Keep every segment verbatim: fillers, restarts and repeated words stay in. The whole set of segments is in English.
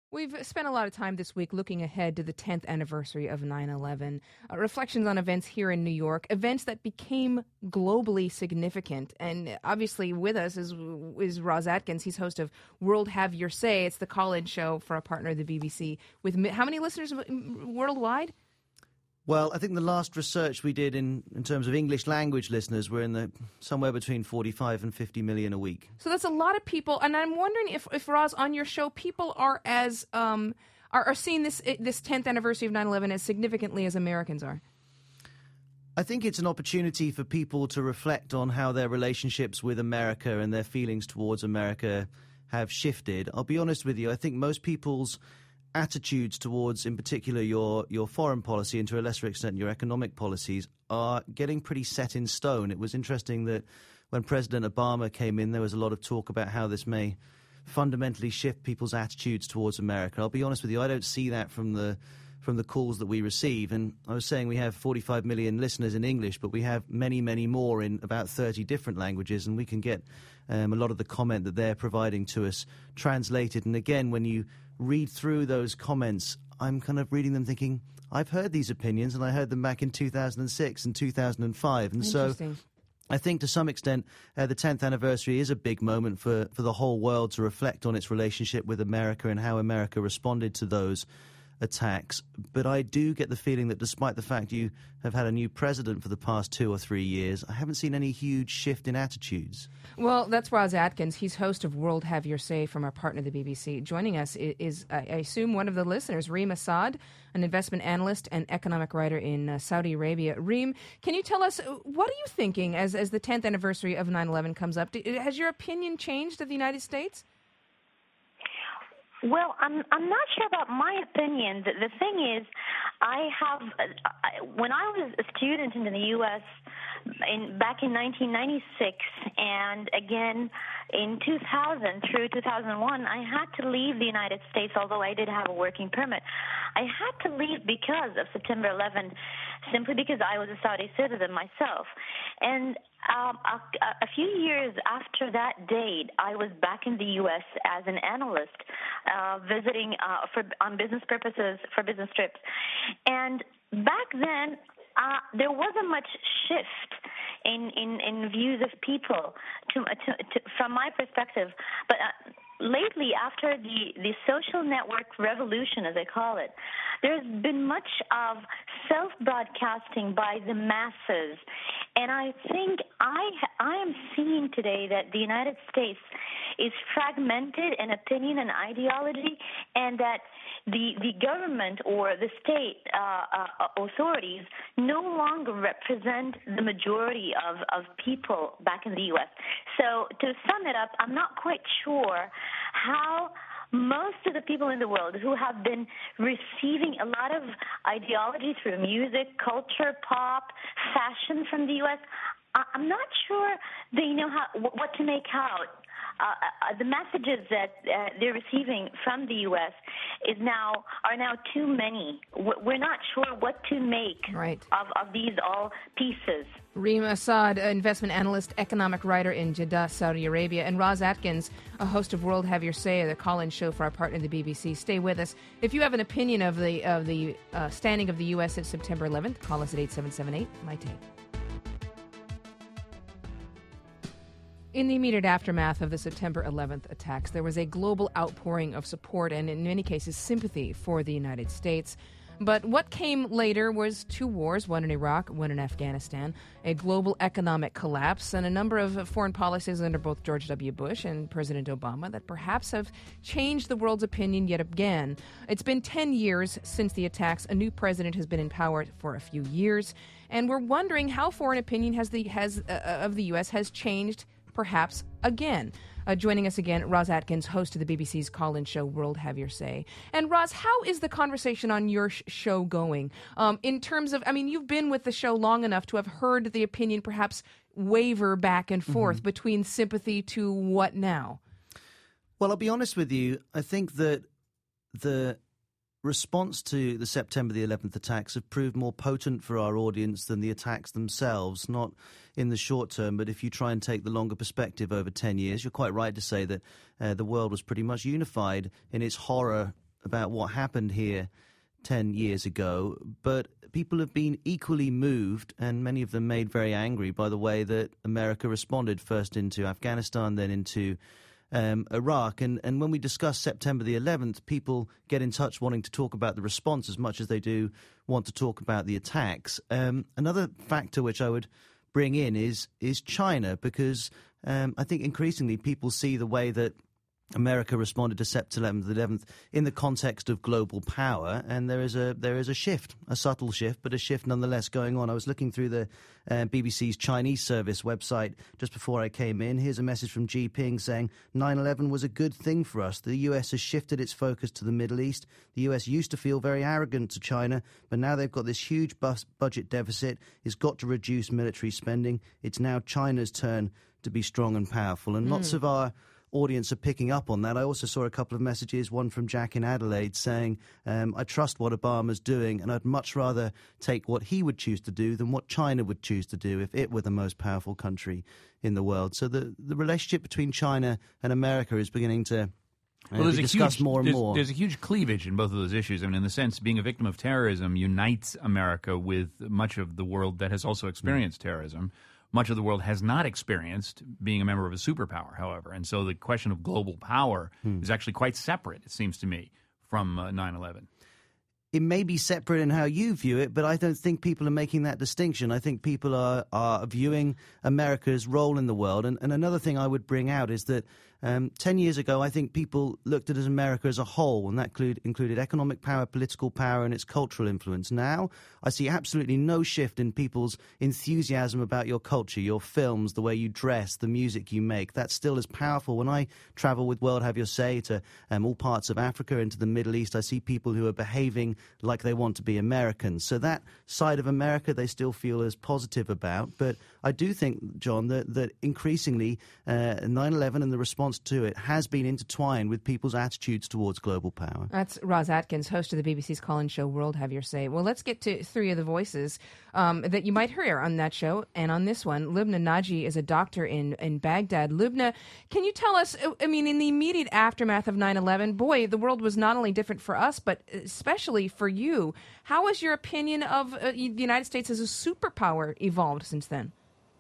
We've spent a lot of time this week looking ahead to the tenth anniversary of nine eleven, uh, reflections on events here in New York, events that became globally significant. And obviously with us is, is Roz Atkins. He's host of World Have Your Say. It's the call-in show for a partner of the B B C. With how many listeners worldwide? Well, I think the last research we did in, in terms of English language listeners were in the somewhere between forty-five and fifty million a week. So that's a lot of people. And I'm wondering if, if Roz, on your show, people are as um, are, are seeing this this tenth anniversary of nine eleven as significantly as Americans are. I think it's an opportunity for people to reflect on how their relationships with America and their feelings towards America have shifted. I'll be honest with you, I think most people's attitudes towards, in particular, your your foreign policy and to a lesser extent your economic policies are getting pretty set in stone. It was interesting that when President Obama came in, there was a lot of talk about how this may fundamentally shift people's attitudes towards America. I'll be honest with you, I don't see that from the from the calls that we receive. And I was saying we have forty-five million listeners in English, but we have many, many more in about thirty different languages, and we can get um, a lot of the comment that they're providing to us translated. And again, when you read through those comments, I'm kind of reading them thinking, I've heard these opinions and I heard them back in two thousand six and two thousand five. And so I think to some extent uh, the tenth anniversary is a big moment for, for the whole world to reflect on its relationship with America and how America responded to those attacks. But I do get the feeling that despite the fact you have had a new president for the past two or three years, I haven't seen any huge shift in attitudes. Well, that's Roz Atkins. He's host of World Have Your Say from our partner, the B B C. Joining us is, is I assume, one of the listeners, Reem Assad, an investment analyst and economic writer in uh, Saudi Arabia. Reem, can you tell us, what are you thinking as, as the tenth anniversary of nine eleven comes up? Has your opinion changed of the United States? Well, I'm I'm not sure about my opinion. The, the thing is, I have I, when I was a student in the U S in back in nineteen ninety-six and again in two thousand through two thousand one, I had to leave the United States, although I did have a working permit. I had to leave because of September eleventh, simply because I was a Saudi citizen myself. And um, a, a few years after that date, I was back in the U S as an analyst, uh, visiting uh, for on business purposes, for business trips. And back then, Uh, there wasn't much shift in, in, in views of people to, to, to, from my perspective. But uh, lately, after the, the social network revolution, as I call it, there's been much of self-broadcasting by the masses. And I think I, I am seeing today that the United States is fragmented in opinion and ideology, and that the the government or the state uh, uh, authorities no longer represent the majority of, of people back in the U S. So to sum it up, I'm not quite sure how most of the people in the world who have been receiving a lot of ideology through music, culture, pop, fashion from the U S, I'm not sure they know how what to make out. Uh, uh, the messages that uh, they're receiving from the U S is now are now too many. We're not sure what to make right. of, of these all pieces. Reem Assad, investment analyst, economic writer in Jeddah, Saudi Arabia, and Roz Atkins, a host of World Have Your Say, the call-in show for our partner, the B B C. Stay with us. If you have an opinion of the of the uh, standing of the U S at September eleventh, call us at eight seven seven eight, M I T A E. In the immediate aftermath of the September eleventh attacks, there was a global outpouring of support and, in many cases, sympathy for the United States. But what came later was two wars, one in Iraq, one in Afghanistan, a global economic collapse, and a number of foreign policies under both George W. Bush and President Obama that perhaps have changed the world's opinion yet again. It's been ten years since the attacks. A new president has been in power for a few years, and we're wondering how foreign opinion has the has uh, of the U S has changed perhaps again. Uh, joining us again, Roz Atkins, host of the B B C's call-in show, World Have Your Say. And Roz, how is the conversation on your sh- show going? Um, in terms of, I mean, you've been with the show long enough to have heard the opinion perhaps waver back and forth mm-hmm. between sympathy to what now? Well, I'll be honest with you. I think that the response to the September the eleventh attacks have proved more potent for our audience than the attacks themselves, not in the short term, but if you try and take the longer perspective over ten years, you're quite right to say that uh, the world was pretty much unified in its horror about what happened here ten years ago, but people have been equally moved, and many of them made very angry by the way that America responded first into Afghanistan, then into um, Iraq. And, and when we discuss September the eleventh, people get in touch wanting to talk about the response as much as they do want to talk about the attacks. Um, another factor which I would bring in is, is China, because um, I think increasingly people see the way that America responded to September the eleventh in the context of global power, and there is a there is a shift, a subtle shift, but a shift nonetheless going on. I was looking through the uh, B B C's Chinese service website just before I came in. Here's a message from Xi Jinping saying nine eleven was a good thing for us. The U S has shifted its focus to the Middle East. The U S used to feel very arrogant to China, but now they've got this huge bus budget deficit. It's got to reduce military spending. It's now China's turn to be strong and powerful, and mm. lots of our audience are picking up on that. I also saw a couple of messages, one from Jack in Adelaide saying, um, I trust what Obama's doing, and I'd much rather take what he would choose to do than what China would choose to do if it were the most powerful country in the world. So the, the relationship between China and America is beginning to uh, well, there's be a discussed huge, more and there's, more. There's a huge cleavage in both of those issues. I mean, in the sense, being a victim of terrorism unites America with much of the world that has also experienced mm. terrorism. Much of the world has not experienced being a member of a superpower, however. And so the question of global power hmm. is actually quite separate, it seems to me, from uh, nine eleven. It may be separate in how you view it, but I don't think people are making that distinction. I think people are, are viewing America's role in the world. And, and another thing I would bring out is that um, ten years ago, I think people looked at as America as a whole, and that include, included economic power, political power, and its cultural influence. Now, I see absolutely no shift in people's enthusiasm about your culture, your films, the way you dress, the music you make. That's still as powerful. When I travel with World Have Your Say to um, all parts of Africa, into the Middle East, I see people who are behaving like they want to be Americans. So that side of America they still feel as positive about. But I do think, John, that, that increasingly uh, nine eleven and the response to it has been intertwined with people's attitudes towards global power. That's Roz Atkins, host of the B B C's call-in show World Have Your Say. Well, let's get to three of the voices um, that you might hear on that show and on this one. Lubna Naji is a doctor in, in Baghdad. Lubna, can you tell us, I mean, in the immediate aftermath of nine eleven, boy, the world was not only different for us, but especially for you. How has your opinion of uh, the United States as a superpower evolved since then?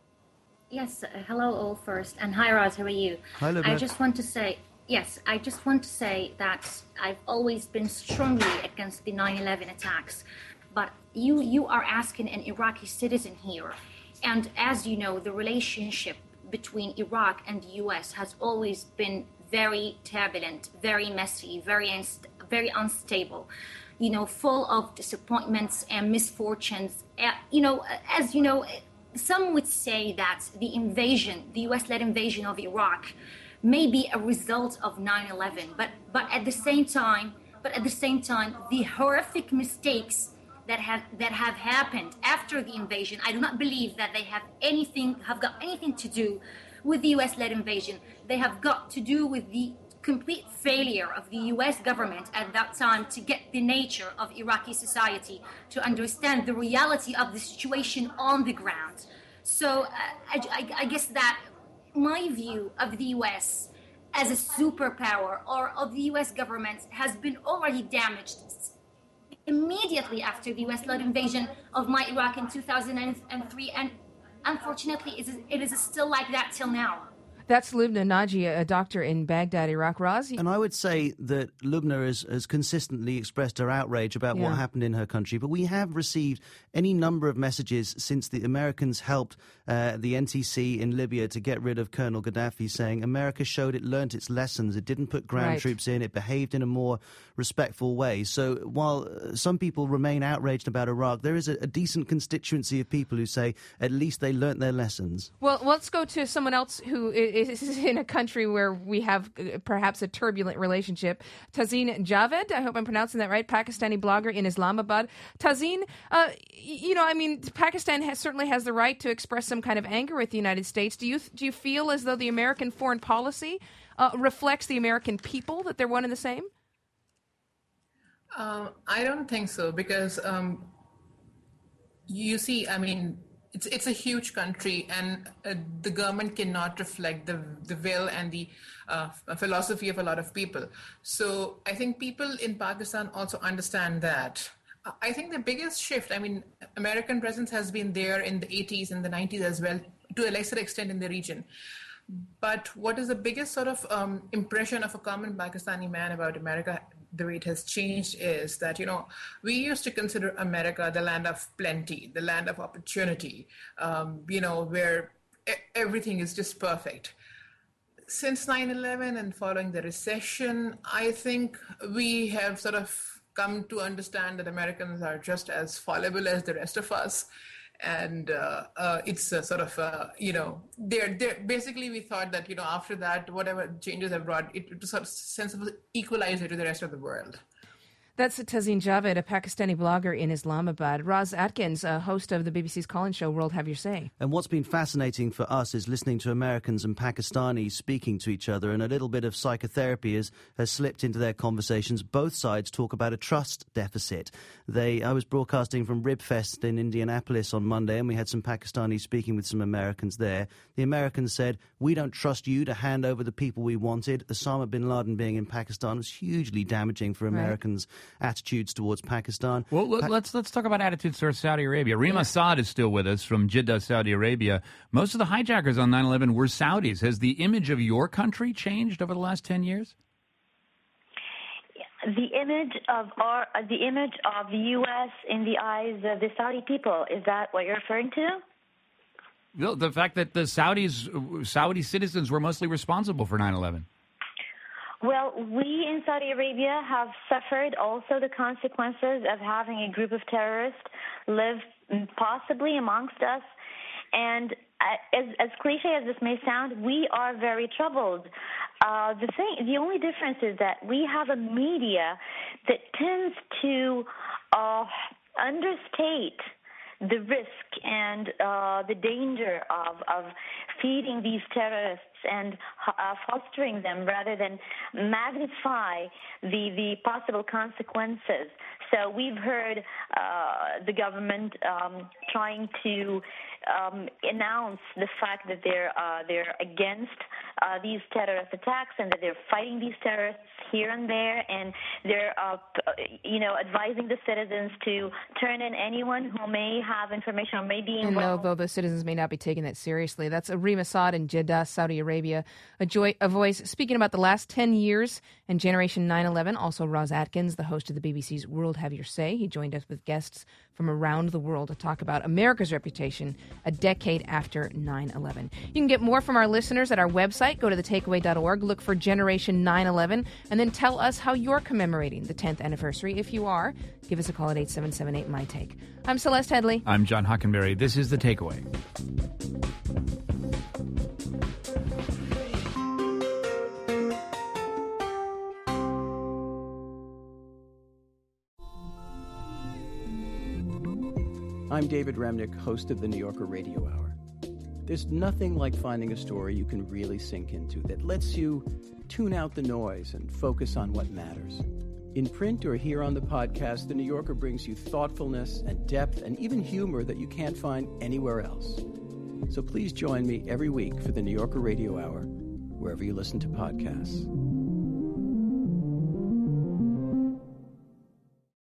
Yes, uh, hello all first, and hi Roz, how are you? Hi, Lubna. I just want to say, yes, I just want to say that I've always been strongly against the nine eleven attacks, but you you are asking an Iraqi citizen here, and as you know, the relationship between Iraq and the U S has always been very turbulent, very messy, very inst- very unstable, you know, full of disappointments and misfortunes. Uh, you know, as you know, some would say that the invasion, the U S-led invasion of Iraq, may be a result of nine eleven, but but at the same time, but at the same time, the horrific mistakes that have that have happened after the invasion, I do not believe that they have anything have got anything to do with the U S-led invasion. They have got to do with the complete failure of the U S government at that time to get the nature of Iraqi society, to understand the reality of the situation on the ground. So uh, I, I, I guess that my view of the U S as a superpower or of the U S government has been already damaged immediately after the U S-led invasion of my Iraq in two thousand three, and unfortunately it is, it is still like that till now. That's Lubna Naji, a doctor in Baghdad, Iraq. Roz? And I would say that Lubna has, has consistently expressed her outrage about yeah. what happened in her country. But we have received any number of messages since the Americans helped uh, the N T C in Libya to get rid of Colonel Gaddafi, saying America showed it learnt its lessons. It didn't put ground right. troops in. It behaved in a more respectful way. So while some people remain outraged about Iraq, there is a, a decent constituency of people who say at least they learnt their lessons. Well, let's go to someone else who is is in a country where we have uh, perhaps a turbulent relationship. Tazeen Javed, I hope I'm pronouncing that right, Pakistani blogger in Islamabad. Tazeen, uh, you know, I mean, Pakistan has, certainly has the right to express some kind of anger with the United States. Do you do you feel as though the American foreign policy uh, reflects the American people, that they're one and the same? Um, I don't think so, because um, you see, I mean, it's it's a huge country, and uh, the government cannot reflect the the will and the uh, philosophy of a lot of people. So I think people in Pakistan also understand that. I think the biggest shift, I mean, American presence has been there in the eighties and the nineties as well, to a lesser extent in the region. But what is the biggest sort of um, impression of a common Pakistani man about America, the way it has changed, is that, you know, we used to consider America the land of plenty, the land of opportunity, um, you know, where e- everything is just perfect. Since nine eleven and following the recession, I think we have sort of come to understand that Americans are just as fallible as the rest of us. And uh, uh, it's a sort of, uh, you know, they're, they're, basically we thought that, you know, after that, whatever changes have brought, it, it was sort of sense of equalizer to the rest of the world. That's Tazeen Javed, a Pakistani blogger in Islamabad. Roz Atkins, a host of the B B C's Call-In show, World Have Your Say. And what's been fascinating for us is listening to Americans and Pakistanis speaking to each other, and a little bit of psychotherapy has, has slipped into their conversations. Both sides talk about a trust deficit. They, I was broadcasting from Ribfest in Indianapolis on Monday, and we had some Pakistanis speaking with some Americans there. The Americans said, we don't trust you to hand over the people we wanted. Osama bin Laden being in Pakistan was hugely damaging for Americans' right. attitudes towards Pakistan. Well, look, pa- let's let's talk about attitudes towards Saudi Arabia. Reem yeah. Assad is still with us from Jeddah, Saudi Arabia. Most of the hijackers on nine eleven were Saudis. Has the image of your country changed over the last ten years? The image of our, uh, the image of the U S in the eyes of the Saudi people, is that what you're referring to? No, the fact that the Saudis, Saudi citizens were mostly responsible for nine eleven. Well, we in Saudi Arabia have suffered also the consequences of having a group of terrorists live possibly amongst us. And as, as cliche as this may sound, we are very troubled. Uh, the thing, the only difference is that we have a media that tends to uh, understate the risk and uh, the danger of, of feeding these terrorists and uh, fostering them rather than magnify the, the possible consequences. So we've heard uh, the government um, trying to um, announce the fact that they're uh, they're against uh, these terrorist attacks and that they're fighting these terrorists here and there, and they're uh, you know advising the citizens to turn in anyone who may have information or may be involved. And although the citizens may not be taking that seriously, that's Reem Assad in Jeddah, Saudi Arabia, a, joy, a voice speaking about the last ten years and Generation nine eleven. Also, Roz Atkins, the host of the B B C's World Have Your Say. He joined us with guests from around the world to talk about America's reputation a decade after nine eleven. You can get more from our listeners at our website. Go to the takeaway dot org, look for Generation nine eleven, and then tell us how you're commemorating the tenth anniversary. If you are, give us a call at eight seven seven eight, M Y Take. I'm Celeste Headley. I'm John Hockenberry. This is The Takeaway. I'm David Remnick, host of the New Yorker Radio Hour. There's nothing like finding a story you can really sink into that lets you tune out the noise and focus on what matters. In print or here on the podcast, the New Yorker brings you thoughtfulness and depth and even humor that you can't find anywhere else. So please join me every week for the New Yorker Radio Hour, wherever you listen to podcasts.